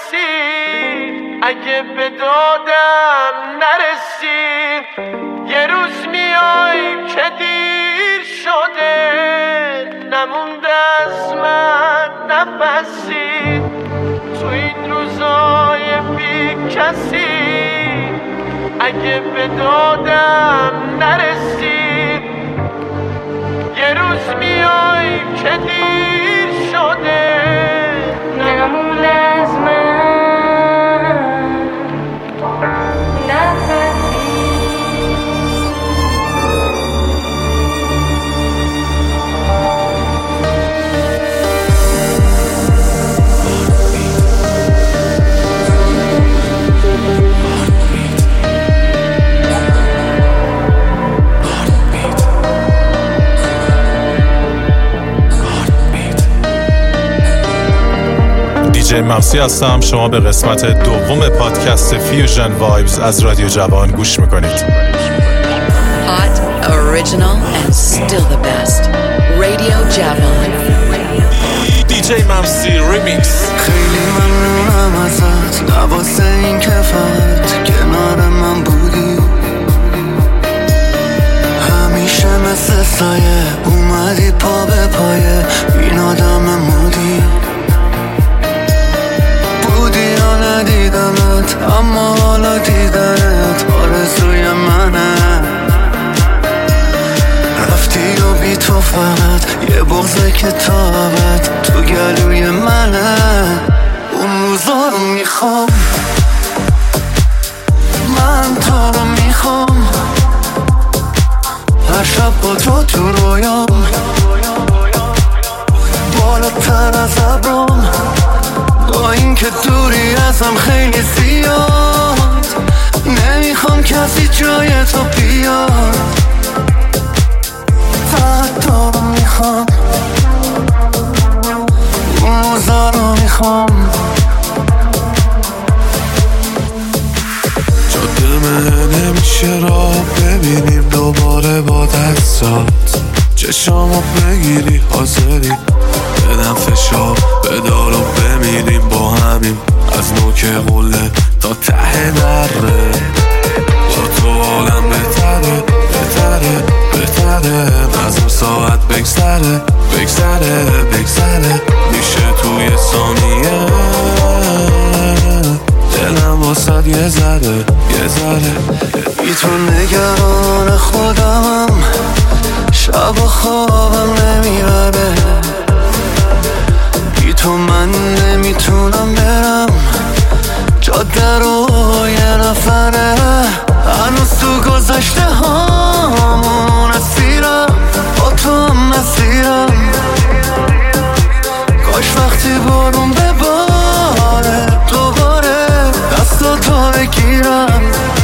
کسی اگه به دادم نرسی یه روز میای که دیر شده نمونده از من نفسی تو این روزای بی کسی اگه به دادم نرسی یه روز میای که دیر شده نمونده از من دیجی ممسی هستم. شما به قسمت دوم پادکست فیوژن وایبز از رادیو جوان گوش میکنید. Hot, original and still the best. Radio جوان. دیجی ممسی ریمیکس. خیلی ممنونم ازت نواسه این که فقط کنار من بودی همیشه مثل سایه اومدی پا به پایه این آدم مودی یا ندیدمت اما حالا دیدنت آرزوی منه رفتی و بی تو فقط یه بغضه که تا ابد تو گلوی منه اون روزا رو میخوام من تا رو میخوام هر شب با تو رویام بالاتر از ابرام با این که دوری ازم خیلی زیاد نمیخوام کسی جای تو بیاد فقط تو رو میخوام اون روزا رو میخوام جاده نمیشه را ببینیم دوباره با دستات چشامو بگیری حاضری بدم فشار بدار و بمیریم با همیم از نوک قله تا ته دره با تو حالم بهتره بهتره بهتره از اون ساعت بگذره بگذره بگذره میشه توی ثانیه دلم واسد یه ذره بی تو نگران خودمم شب و خوابم نمیبره بی تو من نمیتونم برم جاده رو یه نفره هنوز تو گذشته هامون اسیرم با تو هم نسیرم کاش وقتی بارون بباره دوباره دستاتو بگیرم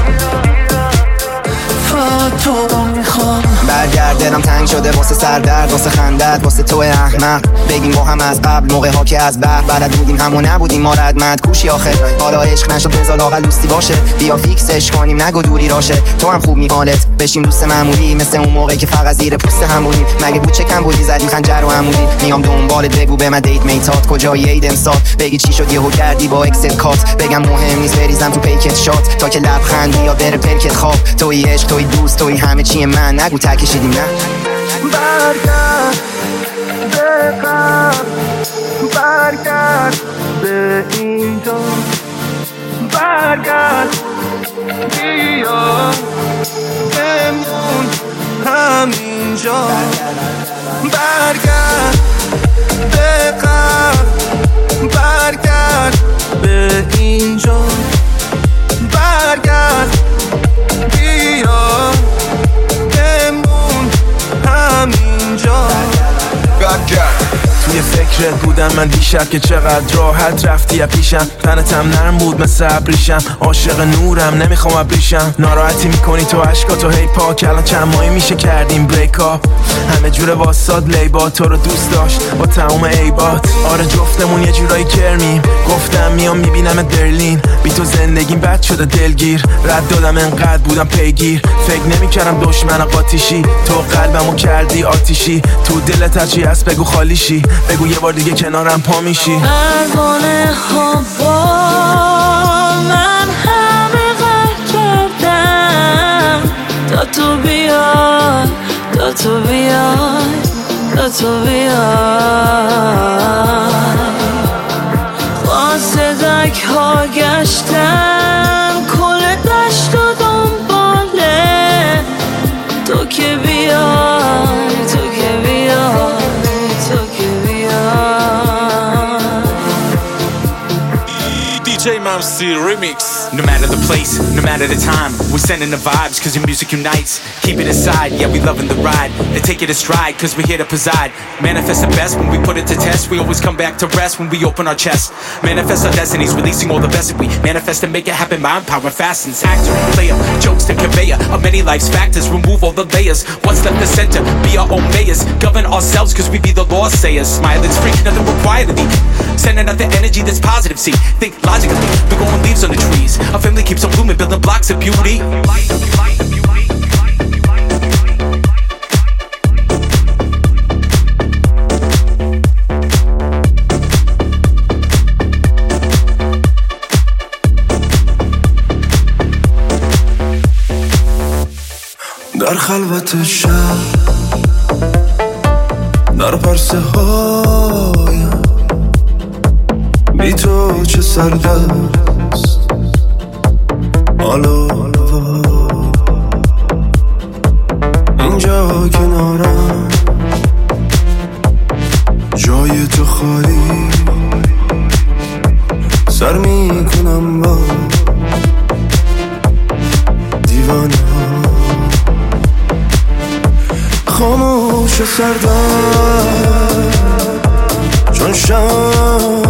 فقط تو رو میخوام برگردم تنگ شده واسه سردرد واسه خندت واسه تو احمق بگیم با هم از قبل موقع ها که از بر بلد بودیم همو نبودیم ما ردمند کوشی آخر حالا عشق نشد بذار لاغل دوستی باشه بیا فیکسش کنیم نگو دوری راشه تو هم خوب میحالت بشیم دوست معمولی مثل اون موقع که فقط زیر پوست هم بودیم مگه بود چه کم بودی زدیم خنجر و عمودی میام دنبالت بگو به من دیت میتات کجایی عید امسال بگی چی شد یهو کردی با اکسل کات بگم مهم نیست بریزم تو پیکت شات تا که لبخندی یا بره پلکت خواب توی عشق توی دوست توی همه چی من نگو تکشیدیم نه برگرد به قبل برگرد به اینجا برگرد بیا بمون همینجا برگرد به قبل برگرد به اینجا برگرد بیا بمون همینجا برگرد توی فکرت بودم من دیشب که چقدر راحت رفتی یا پیشم تنتم نرم بود مثل ابریشم عاشق نورم نمیخوام ابریشم ناراحتی میکنی تو عشقاتو هی پاک الان چند ماهی میشه کردیم بریک آپ همه جور واساد لیبا تو رو دوست داشت با تمام عیبات آره جفتمون یه جورایی کرمیم گفتم میام میبینم برلین بی تو زندگیم بد شده دلگیر رد دادم انقدر بودم پیگیر فکر نمیکردم دشمن قاطیشی تو قلبمو کردی آتیشی تو دلت هرچی هست بگو خالیشی بگو یه بار دیگه کنارم پا میشی پروانه ها تو بیای تا تو بیای تا تو بیای واسه دک ها گشتم کل دشت و دنباله تو که بیای تو که بیای تو که بیای DJ Mamsi Remix. No matter the place, no matter the time, we're sending the vibes cause your music unites. Keep it aside, yeah we loving the ride. And take it a stride cause we're here to preside. Manifest the best when we put it to test. We always come back to rest when we open our chest. Manifest our destinies, releasing all the best that we manifest and make it happen. Mind, power, fastens. Actor, player, jokes to conveyor of many life's factors. Remove all the layers. What's left the center? Be our own mayors. Govern ourselves cause we be the law sayers. Smile, it's free, nothing required to be. Sending out the energy that's positive. See, think logically. We're growing leaves on the trees. Our family keeps on blooming, building blocks of beauty. در خلوت شب در پرسه هایم بی تو چه سردست حالا اینجا کنارم جای تو خالی سر میکنم با دیوانه ها خاموش و سردم چون شم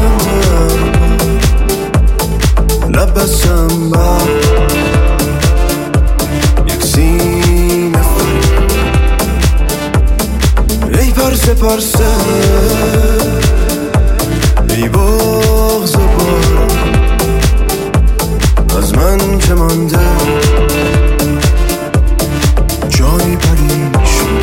لب بسم با یک سینه خون ای پرسه پرسه ای بغض بار از من که مانده جایی پریشون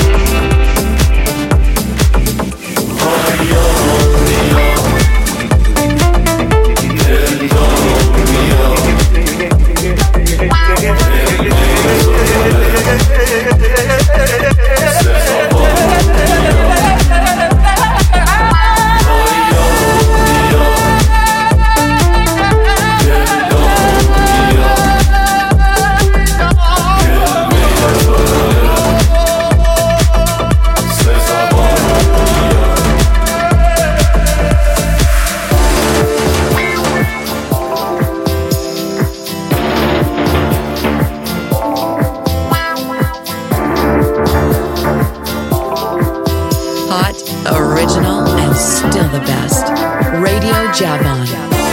Original and still the best. Radio Javon.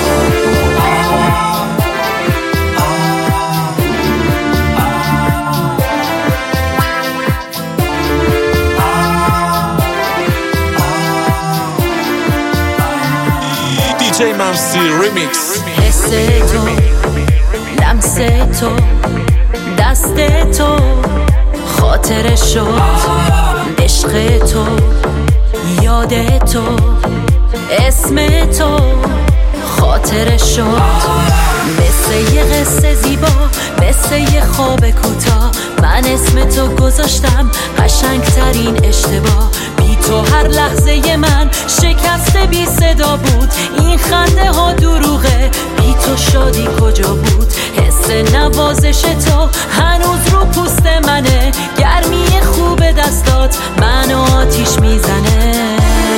DJ Mamsi Remix. حس تو لمس تو دست تو خاطر شد عشق تو یاد تو اسم تو خاطر شد مثل یه قصه زیبا مثل یه خواب کوتاه من اسم تو گذاشتم قشنگترین اشتباه بی تو هر لحظه من شکسته بی صدا بود این خنده ها دروغه بی تو شادی کجا بود حس نوازش تو هنوز رو پوست منه گرمی خوب دستات منو آتیش میزنه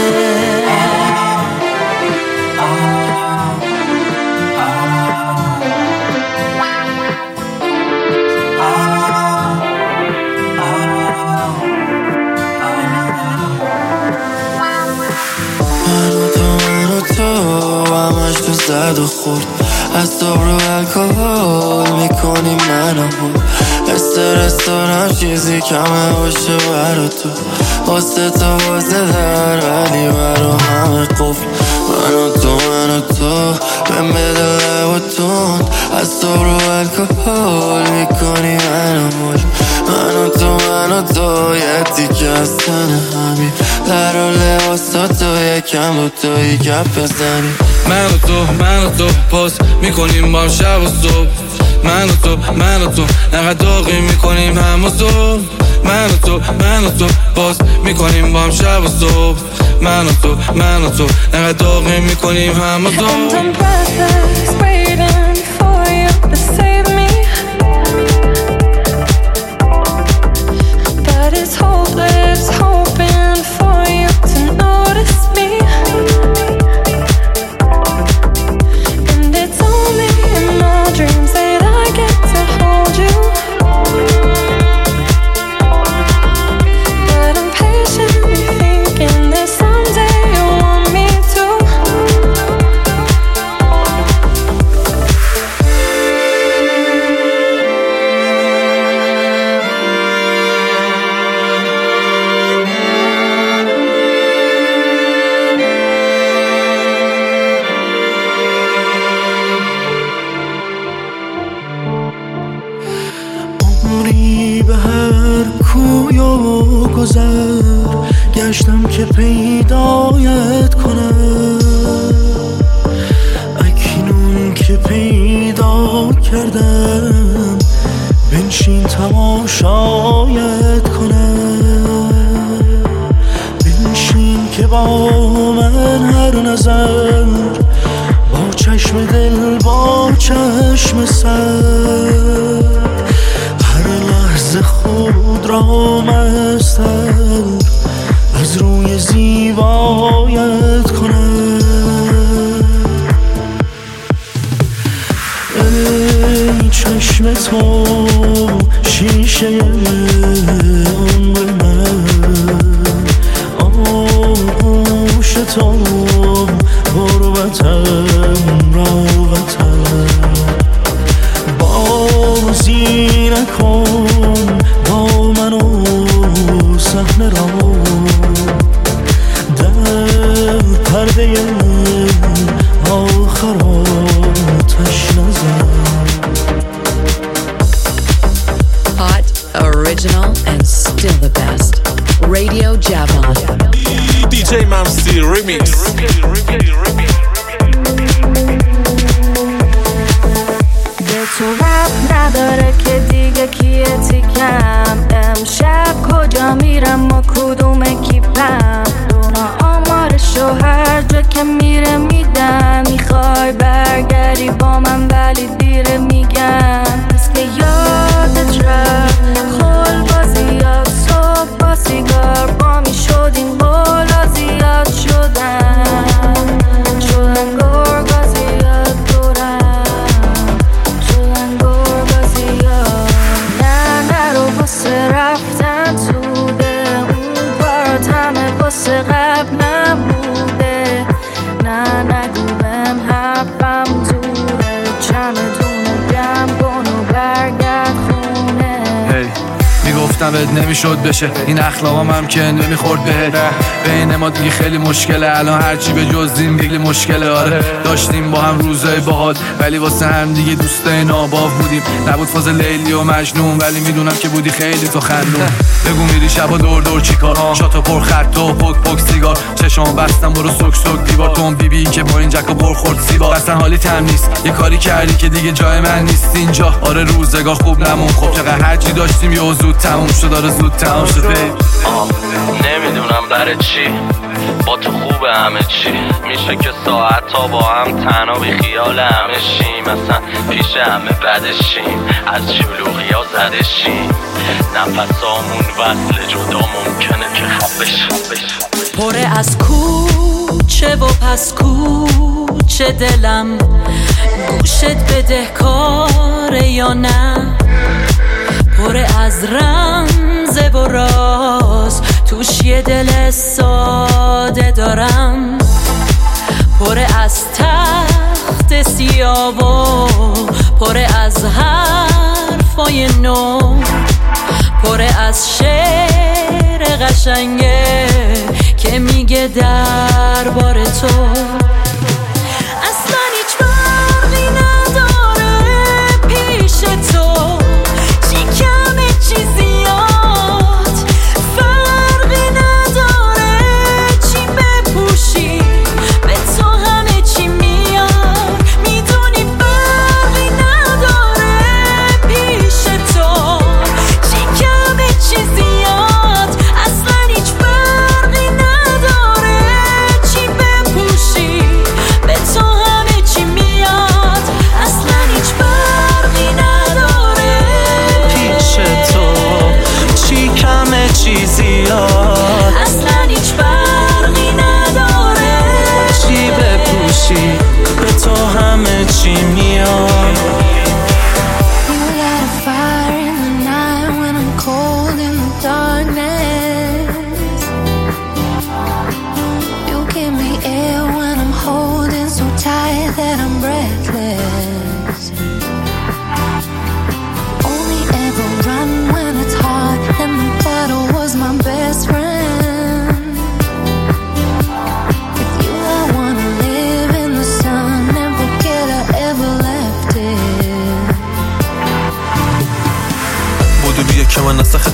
همش تو زد و خورد از تو رو الکل میکنی منو بود استرس دارم چیزی کمه باشه برا تو واسه تو واسه در ولی برا همه قفل من و تو بهم بده لب و تون از تو رو الکل میکنی منو بود من و تو یه تیکه از تنه همین در و لباسا تو یکم با توی گپ بزنی من و تو پاس میکنیم با هم شب و صبح من و تو نقدر داغی میکنیم هم و صبح. من و تو باز میکنیم با هم شب و صبح. من و تو نقدر داغی میکنیم هم و صبح. گشتم که پیدایت کنم، اکنون که پیدا کردم بنشین تماشایت کنم. بنشین که با من هر نظر، با چشم دل با چشم سر، هر لحظه خود را مستر از روی زیبایت کنم. ای چشم تو شیشه عمر من، آغوش تو غربتم راحتم. بازی نکن با من و صحنه را، در پرده آخر آتش نزن. Hot, original, and still the best. Radio Javon. DJ Mamsi Remix. به تو رب نداره که دیگه کیه تیکم، امشب کجا میرم و کدوم کیپم، دونا آمارشو هر جا که میره میدم. میخوای برگردی با من ولی دیره میگم، بس که یادت رفت خل بازیات، صبح با سیگار با می شدیم بالا زیاد شدن گرگازیات دورم، شدن گرگازیات. نه نرو واسه رفتن توده، اون کارات همه واسه قبل نبوده. نه نگو بهم حرفم دوره، چمدونو جمع کن و برگرد خونه. میگفتم بهت نمیشد بشه، این اخلاقام هم که نمیخورد بهت. بین ما دیگه خیلی مشکله، الان هرچی به جز این دیگه مشکله. آره داشتیم با هم روزای باحال، ولی واسه هم دیگه دوستای ناباو بودیم. نبود فاز لیلی و مجنون، ولی میدونم که بودی خیلی تو خندون. بگو میری شبا دور دور چیکار، شاتو پر خط و پک پک سیگار، چشام بستم برو سک سک دیوار. تو بی که با این جکو پر خورد سیبا، اصلا حالی تم نیست، یه کاری کردی که دیگه جای من نیست اینجا. آره روزگار خوب نمون، خب چقدر هرچی داشتیم یه زود تموم شد. داره زود تموم شد. نمیدونم برای چی با تو خوبه همه چی، میشه که ساعت تا با هم تنها بی خیال همه شیم، مثلا پیش همه بدشیم، از شلوغی ها زدشیم، نفسامون وصل جدا ممکنه که خفش. پره از کوچه و پس کوچه دلم، گوشت بدهکاره یا نه، پره از رمزه و راز، توش یه دل ساده دارم، پره از تخت سیاه و پره از حرفای نو، پره از شعر قشنگه که میگه درباره تو. اصلا هیچ فرقی نداره پیش تو، چی کمه چی زیاد، فرقی نداره چی بپوشی، به تو همه چی میاد. میدونی فرقی نداره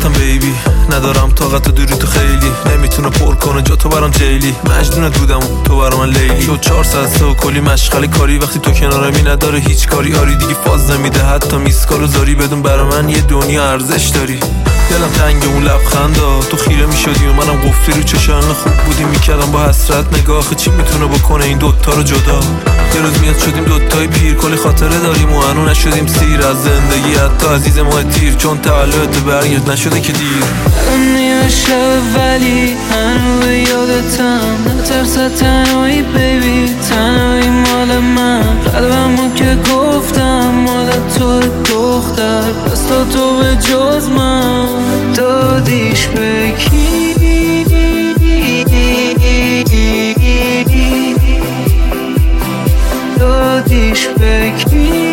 رفتم بیبی، ندارم طاقت دوری تو خیلی، نمیتونه پر کنه جا تو برام جیلی، مجنونت بودم تو برام من لیلی، شد 400 تا کلی مشغله کاری، وقتی تو کنارمی نداره هیچ کاری، آری دیگه فاز نمیده حتی میسکارو زاری، بدون برا من یه دنیا ارزش داری. دلم تنگ اون لبخندا، تو خیره میشدی و منم گفتی رو چشان خوب بودی، میکردم با حسرت نگاه چی میتونه بکنه این دوتا رو جدا. یه روز میاد شدیم دوتای پیر، کلی خاطره داریم و هنو نشدیم سیر از زندگی، حتی عزیز ما تیر، چون تولد برگرد نشده که دیر. نیمه شب ولی هنو به یادتم، نترسه تنهایی بیبی، تنهایی مال من، قلبمو که گفتم مال تو دختر، دستا تو به جز من دادیش به کی؟ دادیش به کی؟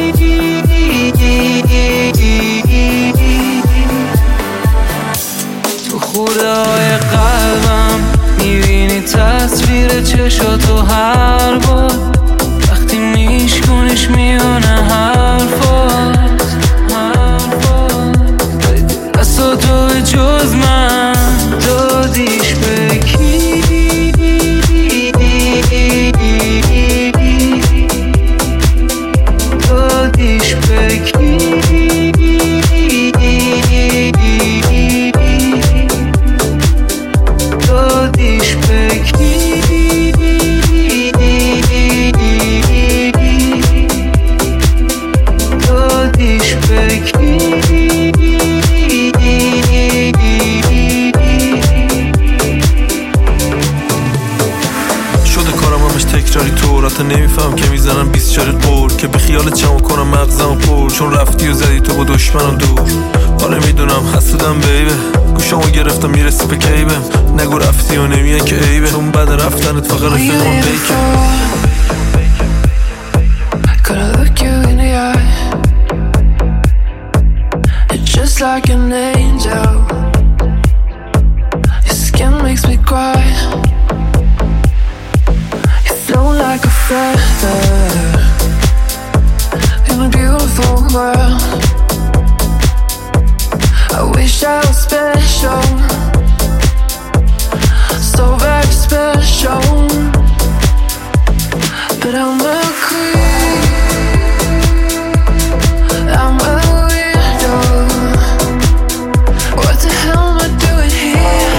تو خوده های قلبم میبینی تصویر چشاتو هر بار، وقتی میشکنیش میونه حرفات، دستا تو به جز من دادیش به کی؟ دادیش به کی؟ دادیش به کی؟ دادیش به کی؟ شده کارم همش تکراری طور، حتی نمیفهم که میزنم 20 شاری قول، که به خیالت چمو کنم مغزم پر، چون رفتی و زدی تو با دشمنم دور. حالا میدونم حسودم بیبه، گوشامو گرفتم میرسی به کیبم، نگو رفتی و نمیه که عیبه، چون بعد رفتنت فقط رفیقم بیکه. Gonna look you in the eye, you're just like an angel, your skin makes me cry, you flow like a feather in a beautiful world. I wish I was special, so very special, but I'm a queen, I'm a weirdo. What the hell am I doing here?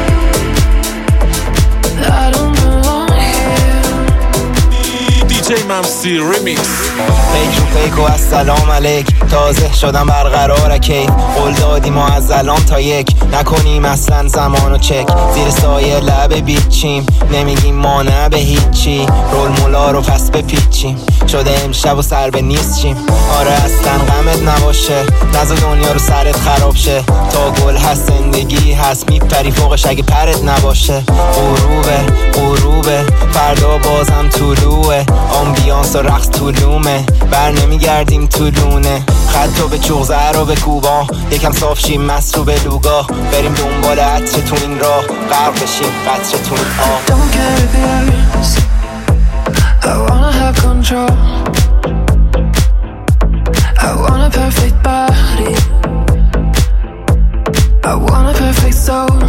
I don't belong here. DJ Mamsi Remix. فیک و السلام علیک، تازه شدم برقرار کی، قول دادیم ما از الان تا یک، نکنیم اصلا زمانو چک، زیر سایه لب بیچیم، نمیگیم ما نه به هیچی، رول مولا رو پس بپیچیم، شده امشب و سر به نیست چیم. آره اصلا غمت نباشه، نزا دنیا رو سرت خراب شه، تا گل هست زندگی هست، میپری فوقش اگه پرت نباشه. غروبه فردا بازم طلوعه، آمبیانس و رقص طولومه، بر نمیگردیم تو لونه، خطو به چوغزه رو به کوبا، یکم صاف شیم مست رو به لوگا، بریم دنبال عطر تو این راه، غرق بشیم قطر تو این آه. Don't care if it hurts, I wanna have control, I want a perfect body, I want a perfect soul,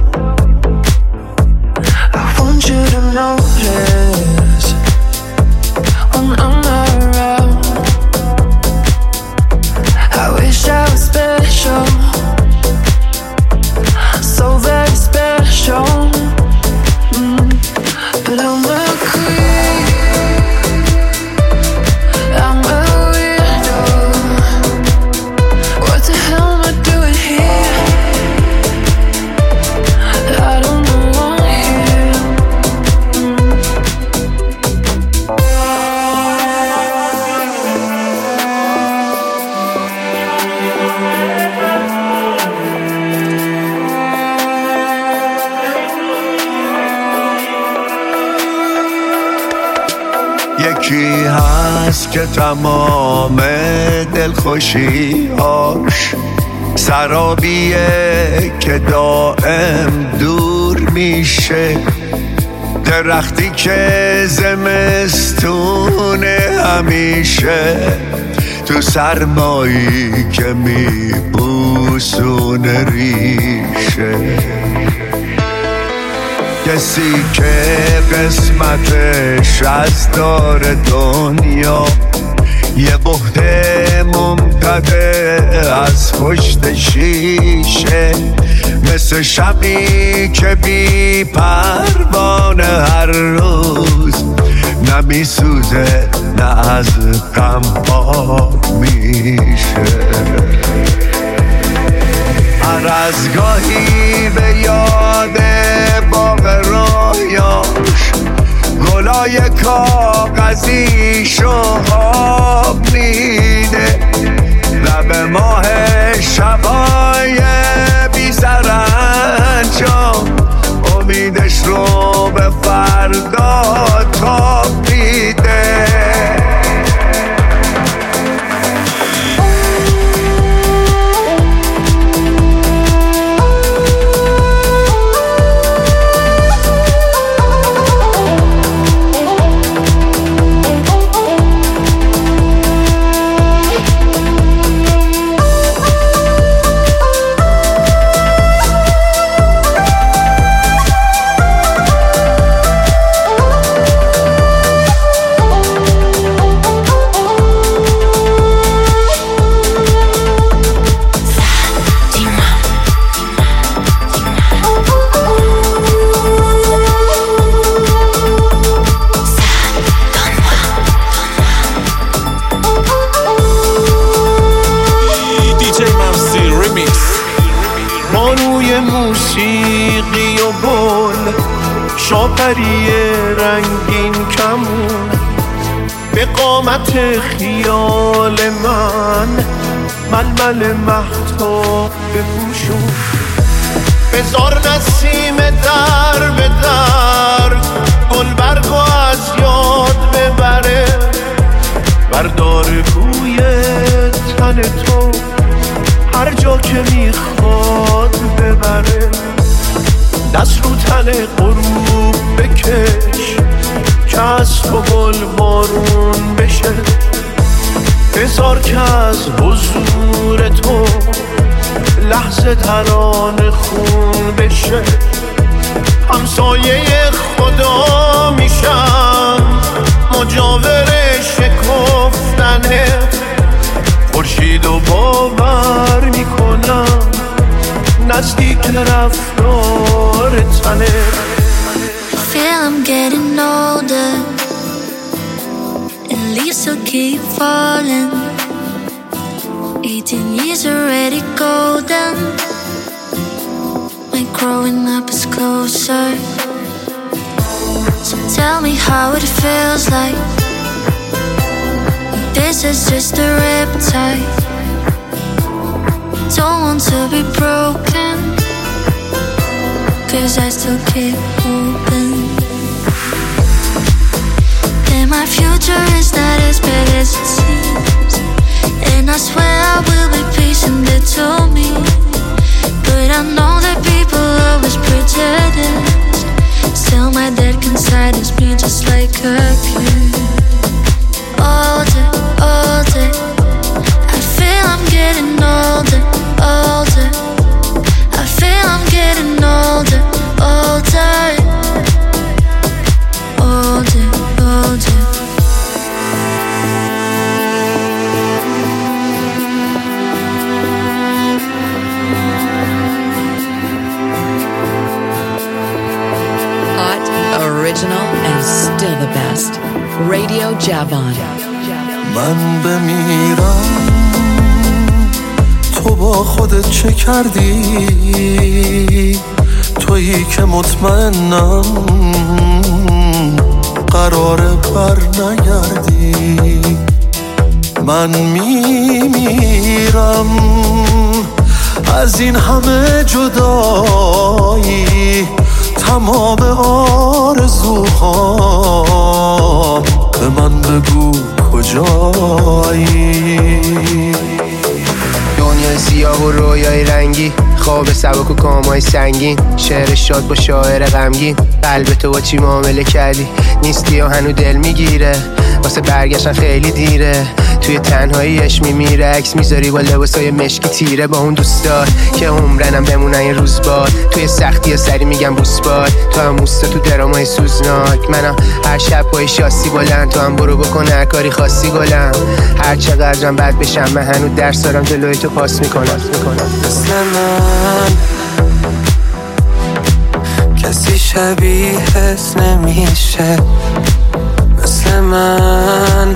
I want you to notice when I'm not around. I wish I was special, so very special, but I'm a queen, I'm a weirdo. What the hell am I doing here? I don't belong here. یکی هست که تمام دلخوشی‌هاش سرابیه که دائم دور میشه، درختی که زمستونه همیشه تو سرمایی که میبوسونه ریشه. کسی که قسمتش از دار دنیا یه بهت ممتده از پشت شیشه، مثل شبی که بی پروانه هر روز نمیسوزه نه از غم پاک میشه. هر از گاهی به یاد باغ رویاش گلای کاغذیشو آب میده، لب ماه شبای بی سرانجام امیدش رو به فردا تاب میده. موسیقی و گل شاپری رنگین کمون به قامت خیال من ململ مهتاب بپوشون. بذار نسیم در به در گل برگو از یاد ببره، بردار بوی تن تو هر جا که میخواد ببره. دست رو تن غروب بکش که از تو گل بارون بشه. بذار که از حضور تو لحظه ترانه خون بشه. همسایه خدا میشم مجاور شکفتنت، خورشید و باور میکنم نزدیک رفتار تنت. Feel I'm getting older and leaves will keep falling. 18 years already golden. My growing up is closer. So tell me how it feels like. This is just a riptide. Don't want to be broken, 'cause I still keep hoping that my future is not as bad as it seems. And I swear I will be patient, they told me. But I know that people always pretend. Still my dead inside is me just like a kid. Older, older, I feel I'm getting older, older. I feel I'm getting older, older, older, older. Hot, original, and still the best. Radio Javan. من بمیرم تو با خودت چه کردی؟ تویی که مطمئنم قراره بر نگردی. من میمیرم از این همه جدایی، تمام آرزوهام به من بگو کجایی. دنیای سیاه و رویای رنگی، خواب سبک و کامای سنگین، شعر شاد با شاعر غمگین. قلب تو با چی معامله کردی؟ نیستی و هنو دل میگیره واسه برگشتن خیلی دیره. توی تنهاییش میمیره، عکس میذاری با لباسای مشکی تیره با اون دوستار که عمرنم بمونن یه روز باد. توی سختی سری میگم بوس باد، تو هم موستا تو درامای سوزناک. منم هر شب پای شاسی بلند، تو هم برو بکن هر کاری خاصی گلم. هر چقدرم بد بشم من هنوز درس دارم جلوی تو پاس میکنم. مثل من کسی شبیهت نمیشه، مثل من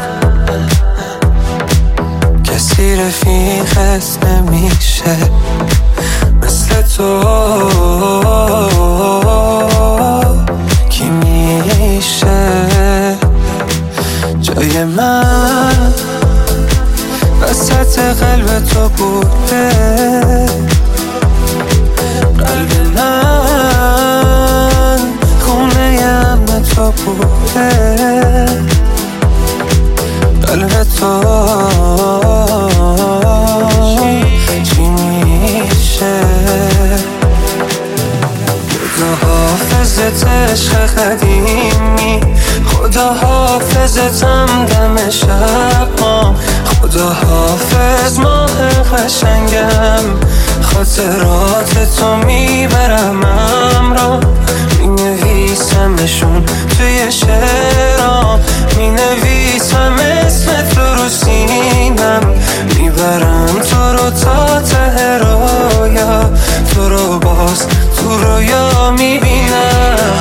کسی رفیقت نمیشه، مثل تو کی میشه جای من وسط قلب تو بوده. قلب من خونه امن تو بوده. قلب تو چی میشه؟ خدا حافظت عشق قدیمی، خدا حافظتم دم شب ما، خدا حافظ ماه قشنگم، خاطرات تو میبرم امرا، مینویسمشون توی شعرام، مینویسم اسم تو رو سینم، میبرم تو رو تا ته رویا، تو رو باز تو رویا میبینم.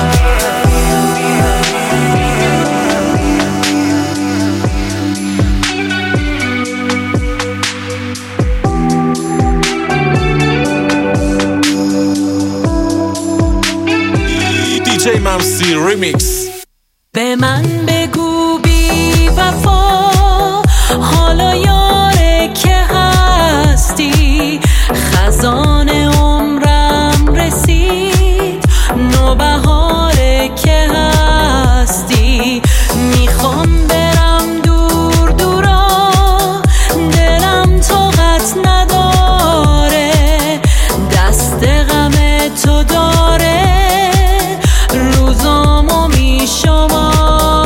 DJ ممسی ریمیکس. به من بگو بی وفا حالا یاره که هستی، خزان عمرم رسید نوبهاره که هستی، میخوام برم دور دورا دلم طاقت نداره، دست غم تو داره روزامو میشماره.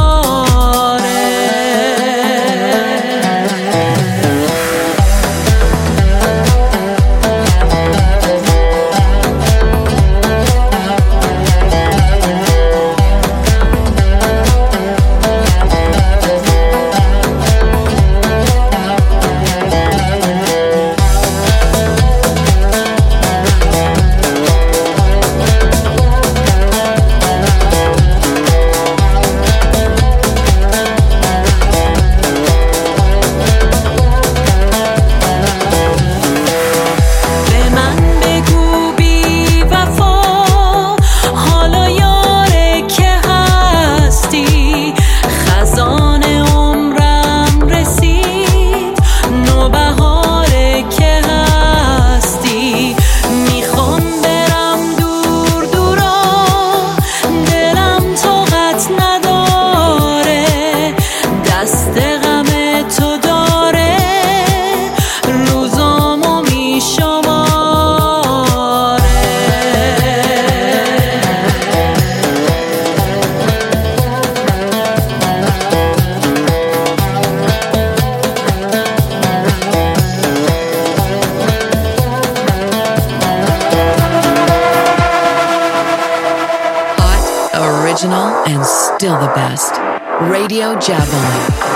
And still the best. Radio Javon.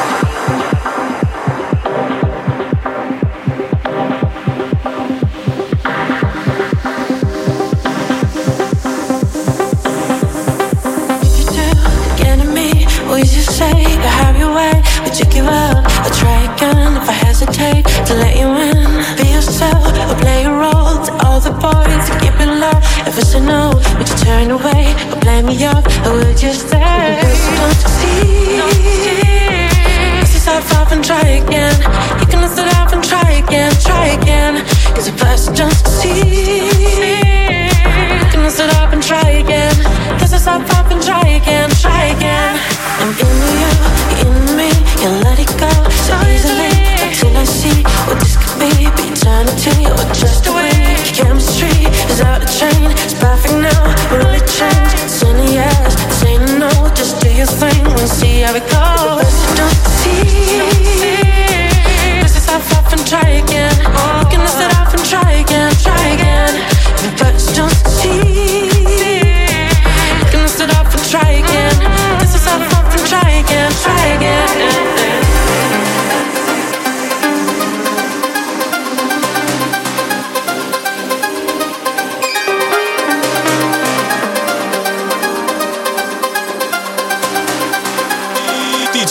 To let you in, be yourself, or play a role to all the boys who keep it low. If it's a no, would you turn away or blame me up, or would you stay? Don't succeed. Cause it's hard off and try again. You can list it off and try again, try again. Cause if I don't succeed, you can list it off and try again. Cause it's hard off and try again, try again. I'm into you, you're into me, can't let it go so easily. Till I see what this could be eternity or just a week. Chemistry is out of chain, it's perfect now, really changed. It's in the yes, it's ain't a no, just do your thing and see how it goes.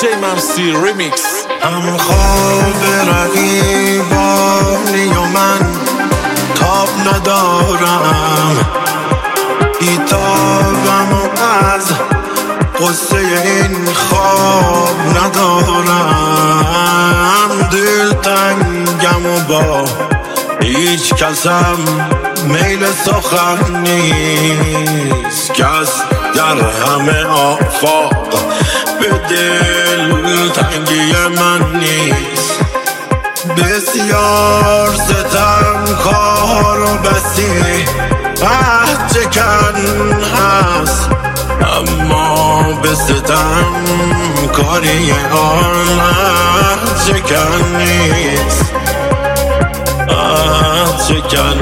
DJ ممسی ریمیکس. هم خواب رقیبانی و من تاب ندارم، بیتابم و از قصه این خواب ندارم. دل تنگم و با هیچ کسم میل سخن نیست. کس در همه آفاق به دل تنگی من نیست. بسیار ستم کار و بسی چکن هست، اما به ستم کاری آن چکن نیست. چکن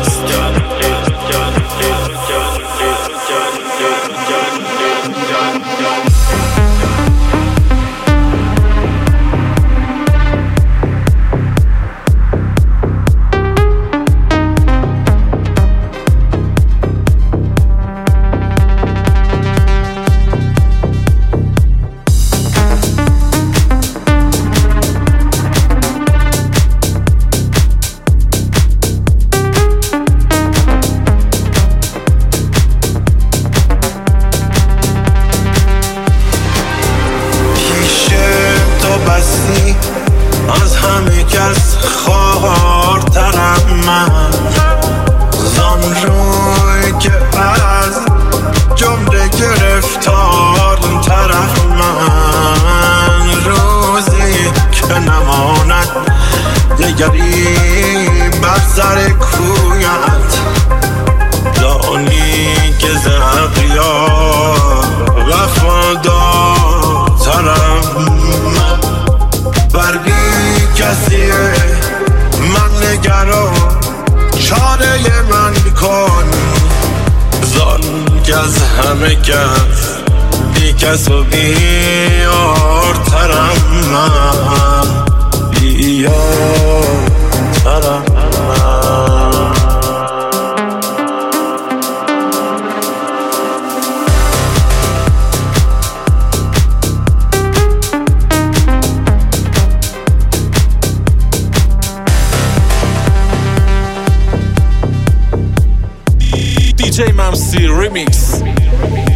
از همه کس خوارترم من، زان روی که از جمله گرفتار طرف من. روزی که نماند دگری بر سر کویت، دانی که زغیار وفادارترم من. بر بی کسیه من نگران، چاره من کن، زان که از همه کس بی کس و بیارترم من، بیارترم من. DJ ممسی ریمیکس.